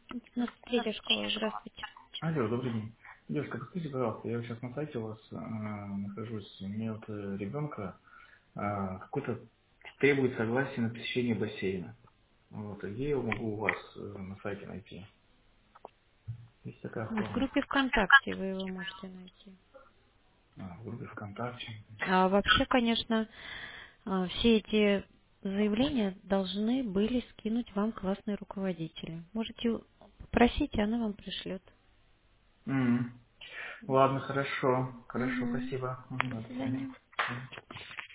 93-я школа, здравствуйте. Алло, добрый день. Девушка, подскажите, пожалуйста, я сейчас на сайте у вас нахожусь, мне вот ребенка какой-то требует согласия на посещение бассейна. Вот, и где я его могу у вас на сайте найти? Есть такая В форма. группе ВКонтакте вы его можете найти. В группе ВКонтакте. А вообще, конечно, все эти заявления должны были скинуть вам классные руководители. Можете попросить, и она вам пришлет. Ладно, хорошо. Хорошо, Угу. спасибо. До До свидания. свидания. Мгм.